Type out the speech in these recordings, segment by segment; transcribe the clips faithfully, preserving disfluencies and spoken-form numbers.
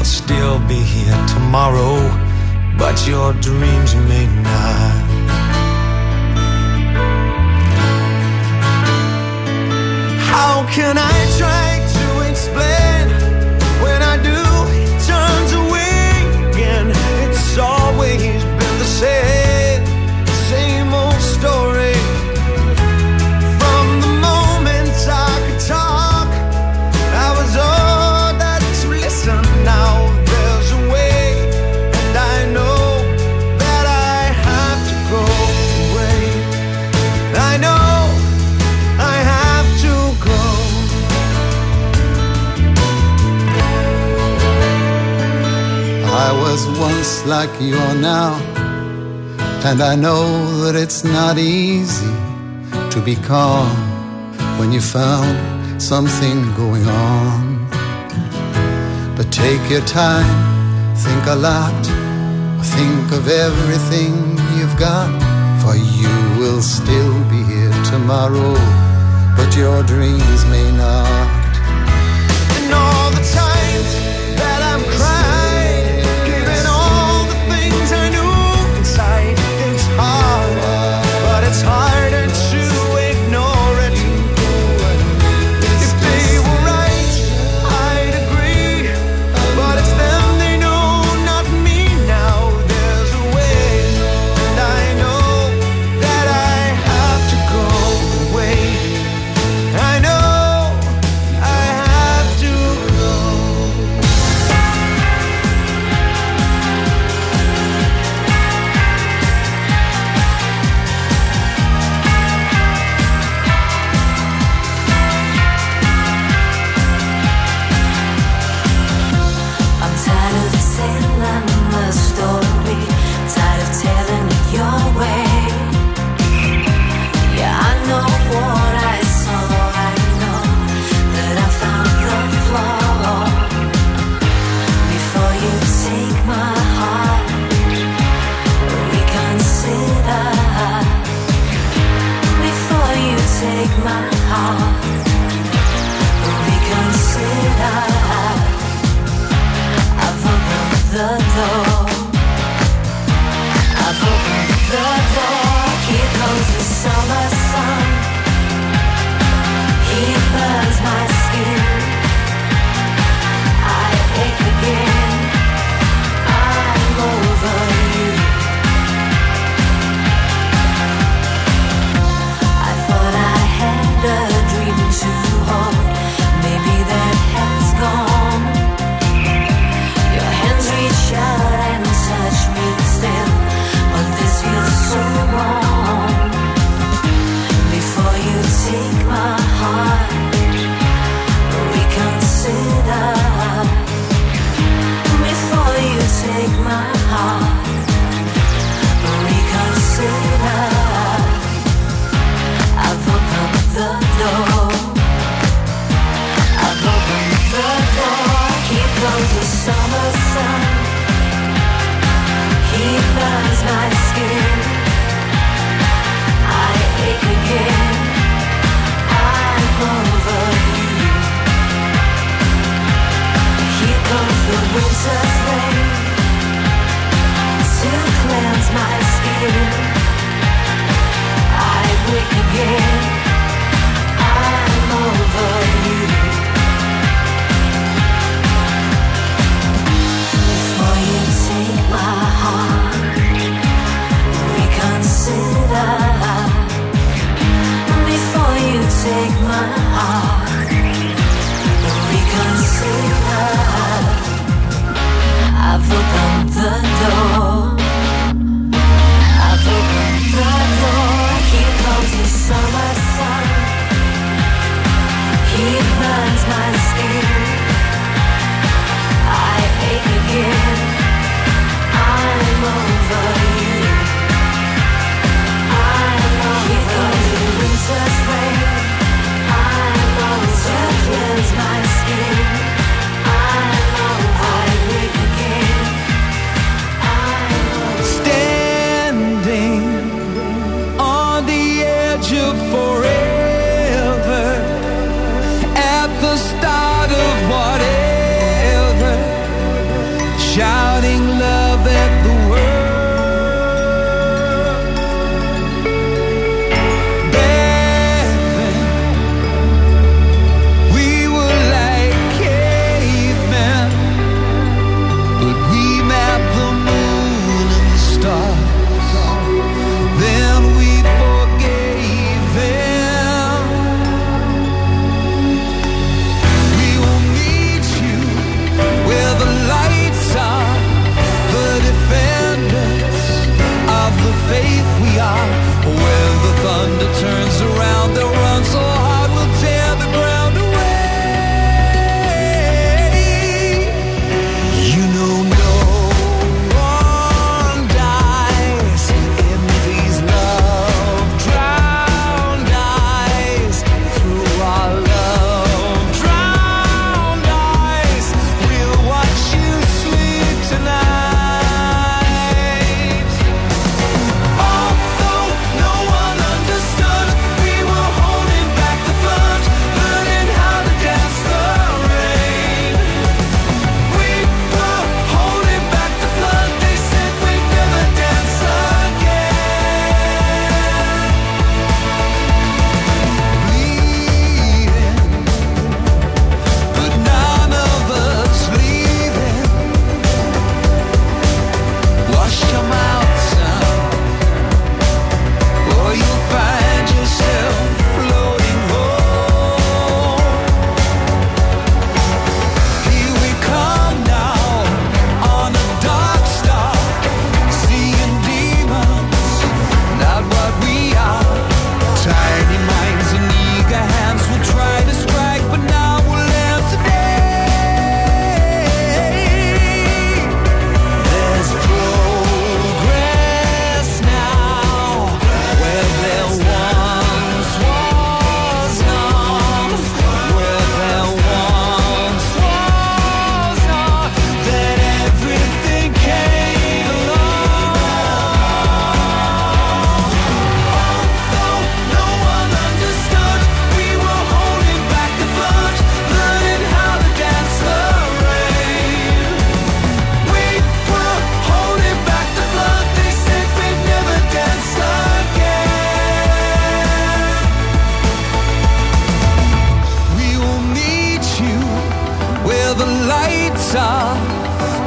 They'll still be here tomorrow, but your dreams may not. How can I try to explain when I do, he turns away again? It's always been the same, same old story. From the moment I could talk, I was all that to listen. Now there's a way, and I know that I have to go away. I know I have to go. I was once like you are now, and I know that it's not easy to be calm when you found something going on. But take your time, think a lot, think of everything you've got, for you will still be here tomorrow, but your dreams may not. And all the times that I'm crying, giving all the things I knew inside, it's hard, but it's harder to ignore it. If they were right, I'd agree, but it's them they know, not me. Now there's a way, and I know that I have to go away. I know I have to go. I'm tired of telling the story, tired of telling it your way. Yeah, I know what I saw, I know that I found the flaw. Before you take my heart, reconsider. Before you take my heart, reconsider. I've opened the door. I've opened the door. Here comes the summer sun. He burns my skin. I ache again. I'm over you. I thought I had a dream to hold. Maybe that has gone. Your hands reach out and touch me still, but this feels so wrong. Before you take my heart, reconsider. Before you take my heart, reconsider. I've opened the door. I've opened the door. Here comes the summer sun. He burns my skin. I ache again. I'm over you. Here comes the winter's rain to cleanse my skin. I wake again. I'm over you. Before you take my heart, reconsider. Before you take my heart, reconsider. I've opened the door. I've opened the door. Here comes the summer sun. He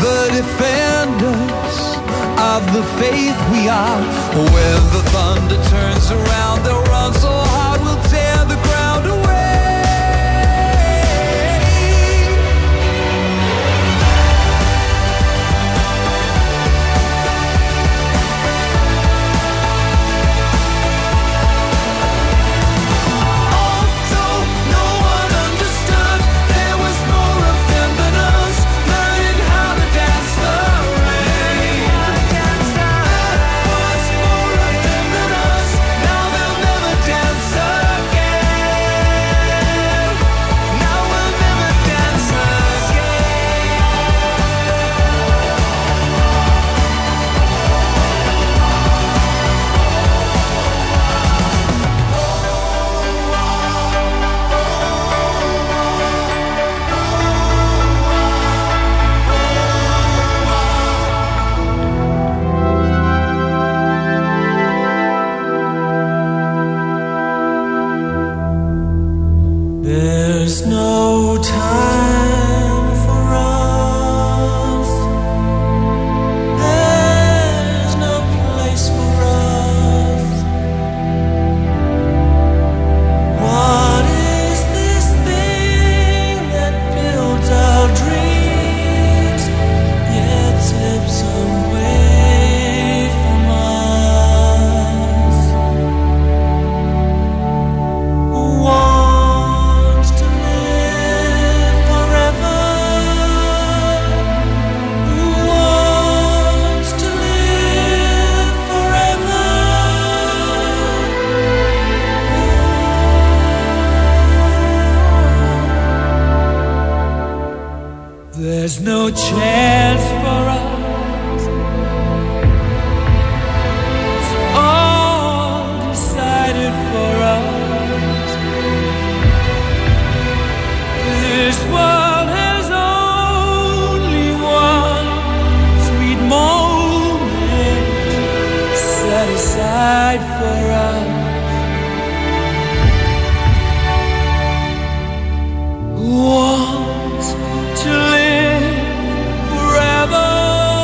the defenders of the faith we are. When the thunder turns around, they'll run so hard we'll tear the ground away. There's no time for us. There's no place for us. What is this thing that builds our dreams yet slips away from us? What There's no chance for us. It's all decided for us. This world has only one sweet moment set aside for us. Want to live forever.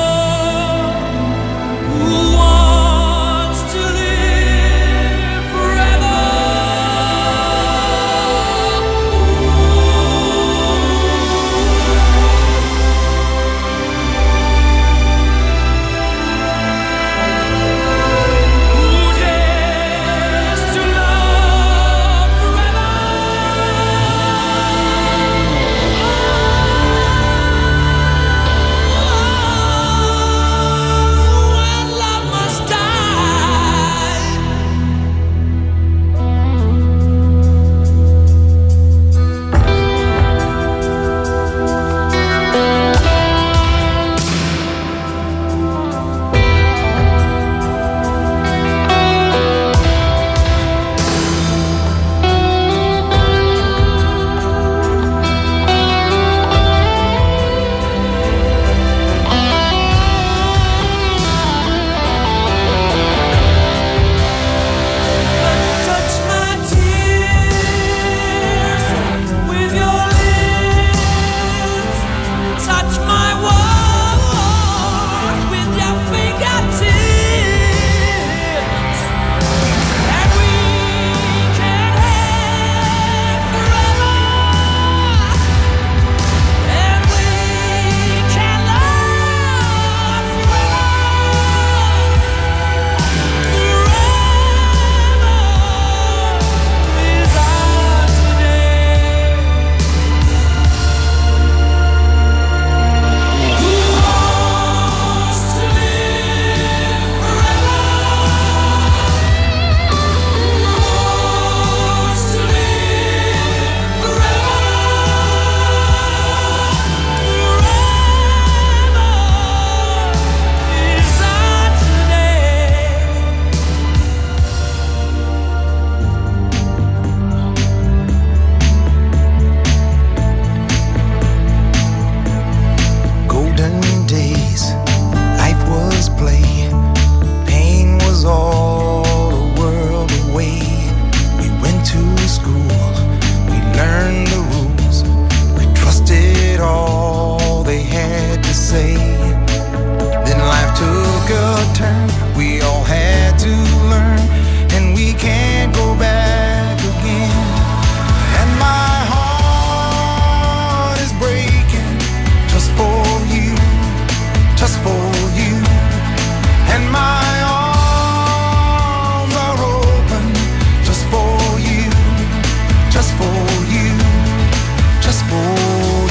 say. Then life took a turn, we all had to learn, and we can't go back again. And my heart is breaking just for you, just for you. And my arms are open just for you, just for you, just for you.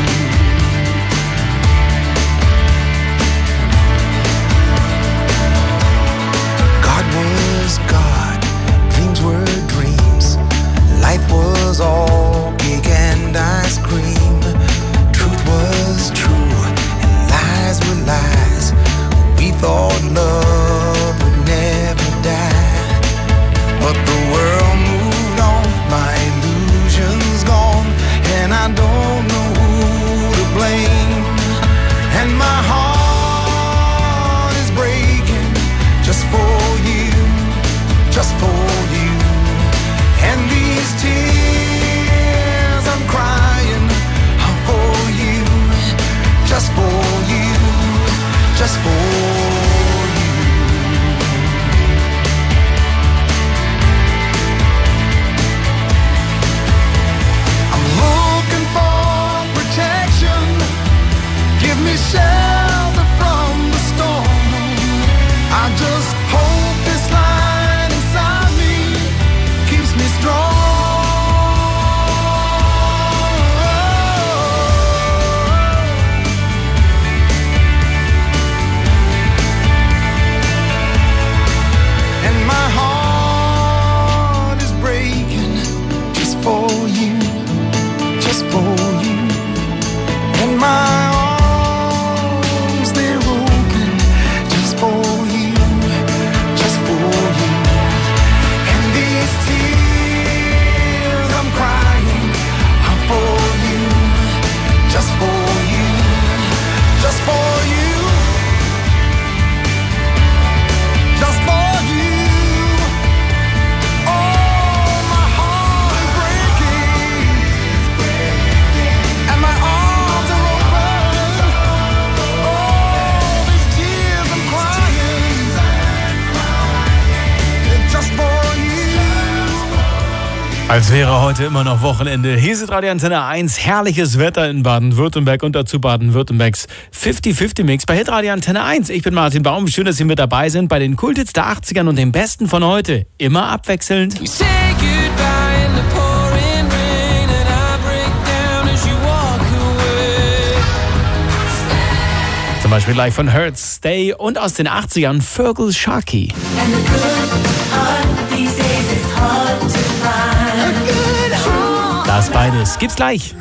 God was God, dreams were dreams. Life was all cake and ice cream. Truth was true and lies were lies. We thought love would never die, but the world moved on, my illusions gone, and I don't know who to blame. And my heart is breaking just for you, just for you. And these tears I'm crying are for you, just for you, just for you. I'm looking for protection, give me shelter from the storm. I just hope this light inside me keeps me strong. And my heart is breaking just for you, just for you. And my arms, they're open just for you, just for you. And these tears I'm crying are for you, just for you, just for you, just for you. Oh, my heart is breaking, and my arms are open. Oh, these tears I'm crying, just for you. Als wäre heute immer noch Wochenende. Hier ist Radio Antenne eins. Herrliches Wetter in Baden-Württemberg und dazu Baden-Württembergs fünfzig fünfzig Mix bei Hitradio Antenne eins. Ich bin Martin Baum. Schön, dass Sie mit dabei sind bei den Kulthits der achtzigern und dem Besten von heute. Immer abwechselnd. We say goodbye in the pouring rain, and I break down as you walk away. Zum Beispiel live von Hertz, Stay und aus den achtzigern Fergal Sharkey. And the good heart these days is hard to find. A good heart. Das beides gibt's gleich.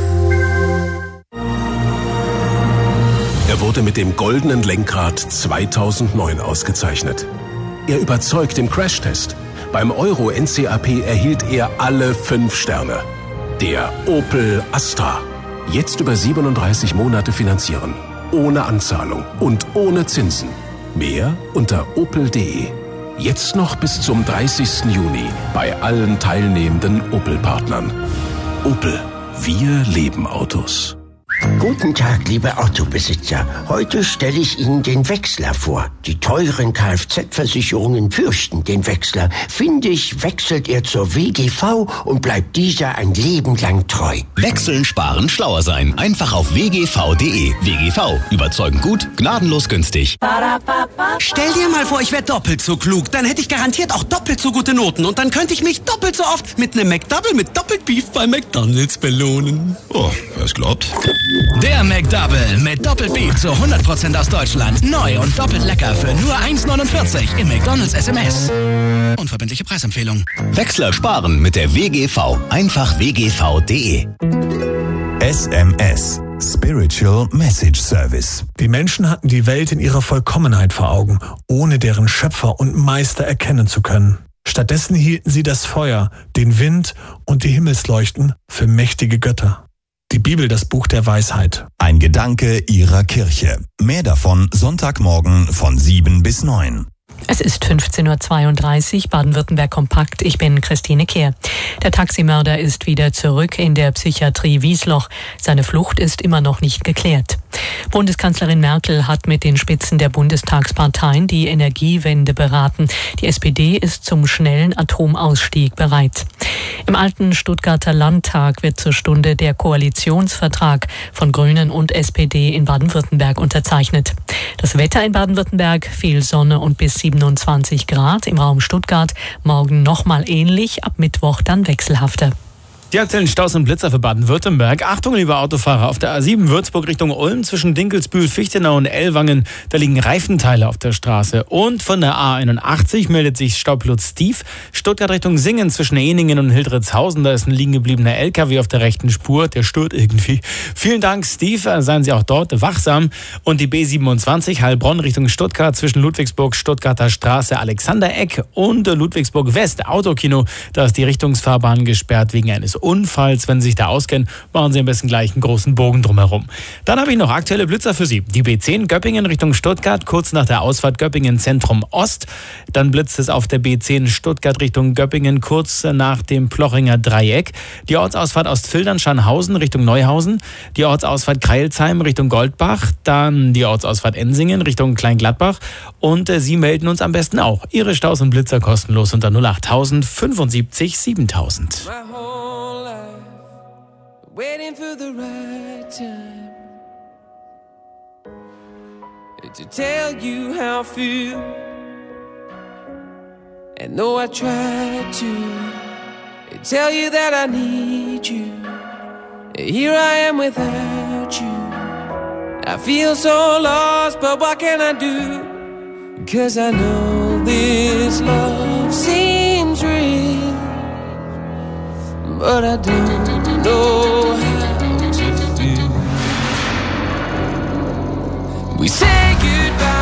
Er wurde mit dem Goldenen Lenkrad zweitausendneun ausgezeichnet. Er überzeugt im Crashtest. Beim Euro N C A P erhielt er alle fünf Sterne. Der Opel Astra. Jetzt über siebenunddreißig Monate finanzieren. Ohne Anzahlung und ohne Zinsen. Mehr unter opel punkt de. Jetzt noch bis zum dreißigsten Juni bei allen teilnehmenden Opel-Partnern. Opel. Wir leben Autos. Guten Tag, liebe Autobesitzer. Heute stelle ich Ihnen den Wechsler vor. Die teuren Kfz-Versicherungen fürchten den Wechsler. Finde ich, wechselt er zur W G V und bleibt dieser ein Leben lang treu. Wechseln, sparen, schlauer sein. Einfach auf w g v punkt de. W G V. Überzeugend gut, gnadenlos günstig. Stell dir mal vor, ich wäre doppelt so klug. Dann hätte ich garantiert auch doppelt so gute Noten. Und dann könnte ich mich doppelt so oft mit einem McDouble mit Doppelbeef bei McDonald's belohnen. Oh, wer es glaubt. Der McDouble mit Doppelbeef zu hundert Prozent aus Deutschland. Neu und doppelt lecker für nur eins neunundvierzig im McDonald's S M S. Unverbindliche Preisempfehlung. Wechsler sparen mit der W G V. Einfach w g v punkt de. S M S. Spiritual Message Service. Die Menschen hatten die Welt in ihrer Vollkommenheit vor Augen, ohne deren Schöpfer und Meister erkennen zu können. Stattdessen hielten sie das Feuer, den Wind und die Himmelsleuchten für mächtige Götter. Die Bibel, das Buch der Weisheit. Ein Gedanke Ihrer Kirche. Mehr davon Sonntagmorgen von sieben bis neun. Es ist fünfzehn Uhr zweiunddreißig, Baden-Württemberg kompakt. Ich bin Christine Kehr. Der Taximörder ist wieder zurück in der Psychiatrie Wiesloch. Seine Flucht ist immer noch nicht geklärt. Bundeskanzlerin Merkel hat mit den Spitzen der Bundestagsparteien die Energiewende beraten. Die S P D ist zum schnellen Atomausstieg bereit. Im alten Stuttgarter Landtag wird zur Stunde der Koalitionsvertrag von Grünen und S P D in Baden-Württemberg unterzeichnet. Das Wetter in Baden-Württemberg: viel Sonne und bis siebenundzwanzig Grad. Im Raum Stuttgart morgen nochmal ähnlich, ab Mittwoch dann wechselhafter. Die aktuellen Staus und Blitzer für Baden-Württemberg. Achtung, liebe Autofahrer, auf der A sieben Würzburg Richtung Ulm zwischen Dinkelsbühl, Fichtenau und Ellwangen, da liegen Reifenteile auf der Straße. Und von der A einundachtzig meldet sich Staupilot Steve. Stuttgart Richtung Singen zwischen Eningen und Hildritzhausen, da ist ein liegen gebliebener L K W auf der rechten Spur, der stört irgendwie. Vielen Dank, Steve, seien Sie auch dort wachsam. Und die B siebenundzwanzig Heilbronn Richtung Stuttgart zwischen Ludwigsburg, Stuttgarter Straße, Alexandereck und Ludwigsburg West, Autokino, da ist die Richtungsfahrbahn gesperrt wegen eines Unfalls. Wenn Sie sich da auskennen, machen Sie am besten gleich einen großen Bogen drumherum. Dann habe ich noch aktuelle Blitzer für Sie. Die B zehn Göppingen Richtung Stuttgart, kurz nach der Ausfahrt Göppingen Zentrum Ost. Dann blitzt es auf der B zehn Stuttgart Richtung Göppingen, kurz nach dem Plochinger Dreieck. Die Ortsausfahrt Ostfildern-Scharnhausen Richtung Neuhausen. Die Ortsausfahrt Kreilsheim Richtung Goldbach. Dann die Ortsausfahrt Ensingen Richtung Kleingladbach. Und äh, Sie melden uns am besten auch Ihre Staus und Blitzer kostenlos unter null acht tausend fünfundsiebzig siebentausend. Waiting for the right time to tell you how I feel. And though I try to tell you that I need you, here I am without you. I feel so lost, but what can I do? 'Cause I know this love seems real, but I don't know how to feel. We say goodbye